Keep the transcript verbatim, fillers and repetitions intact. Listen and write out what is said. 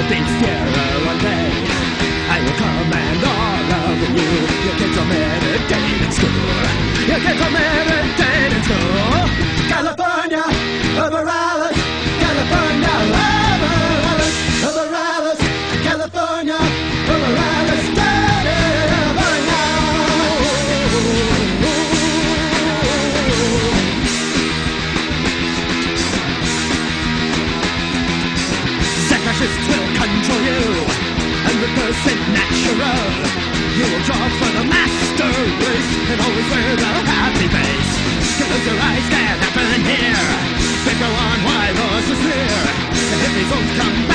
be dearer one day. I will command all of you. You kids are meditate in school. You kids are meditate in school. California, over Alice. California, over Alice. Over Alice. California, over Alice. California. Separatists will control you. Hundred percent natural. You will draw for the master race and always wear the happy face. Close your eyes, can't happen here. Think go on, why those is here? The hippies won't come